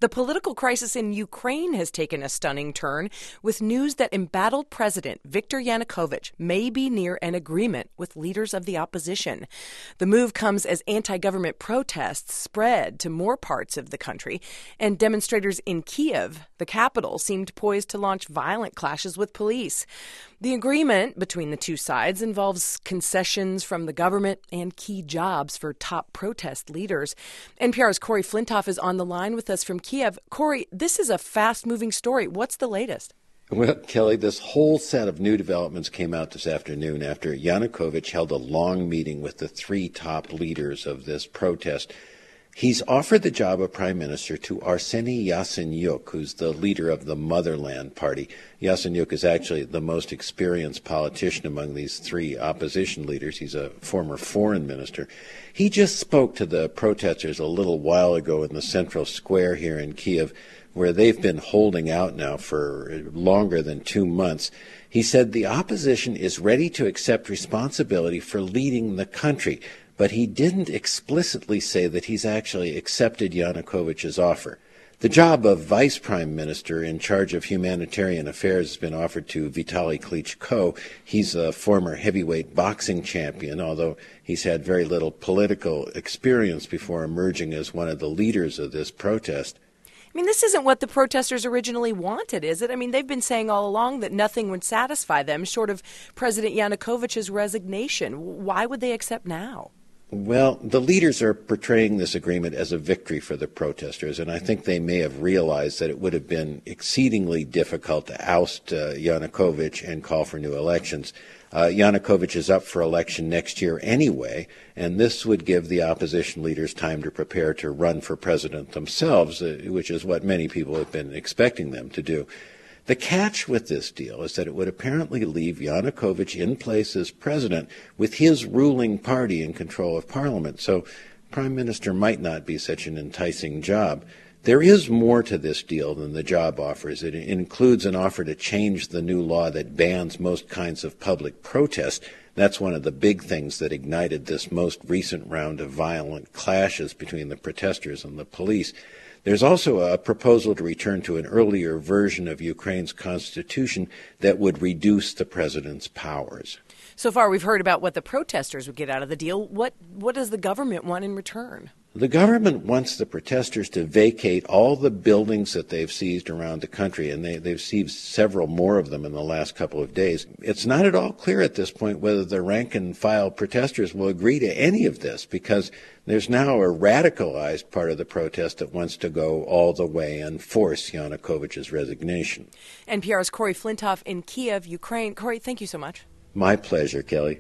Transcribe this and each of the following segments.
The political crisis in Ukraine has taken a stunning turn, with news that embattled President Viktor Yanukovych may be near an agreement with leaders of the opposition. The move comes as anti-government protests spread to more parts of the country, and demonstrators in Kiev, the capital, seemed poised to launch violent clashes with police. The agreement between the two sides involves concessions from the government and key jobs for top protest leaders. NPR's Corey Flintoff is on the line with us from Kiev. Corey, this is a fast-moving story. What's the latest? Well, Kelly, this whole set of new developments came out this afternoon after Yanukovych held a long meeting with the three top leaders of this protest. He's offered the job of prime minister to Arseny Yatsenyuk, who's the leader of the Motherland Party. Yatsenyuk is actually the most experienced politician among these three opposition leaders. He's a former foreign minister. He just spoke to the protesters a little while ago in the central square here in Kiev, where they've been holding out now for longer than 2 months. He said the opposition is ready to accept responsibility for leading the country, but he didn't explicitly say that he's actually accepted Yanukovych's offer. The job of vice prime minister in charge of humanitarian affairs has been offered to Vitaly Klitschko. He's a former heavyweight boxing champion, although he's had very little political experience before emerging as one of the leaders of this protest. I mean, this isn't what the protesters originally wanted, is it? I mean, they've been saying all along that nothing would satisfy them short of President Yanukovych's resignation. Why would they accept now? Well, the leaders are portraying this agreement as a victory for the protesters, and I think they may have realized that it would have been exceedingly difficult to oust Yanukovych and call for new elections. Yanukovych is up for election next year anyway, and this would give the opposition leaders time to prepare to run for president themselves, which is what many people have been expecting them to do. The catch with this deal is that it would apparently leave Yanukovych in place as president with his ruling party in control of parliament, so prime minister might not be such an enticing job. There is more to this deal than the job offers. It includes an offer to change the new law that bans most kinds of public protest. That's one of the big things that ignited this most recent round of violent clashes between the protesters and the police. There's also a proposal to return to an earlier version of Ukraine's constitution that would reduce the president's powers. So far, we've heard about what the protesters would get out of the deal. What does the government want in return? The government wants the protesters to vacate all the buildings that they've seized around the country, and they've seized several more of them in the last couple of days. It's not at all clear at this point whether the rank-and-file protesters will agree to any of this, because there's now a radicalized part of the protest that wants to go all the way and force Yanukovych's resignation. NPR's Corey Flintoff in Kiev, Ukraine. Corey, thank you so much. My pleasure, Kelly.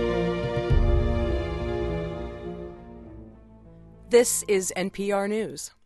This is NPR News.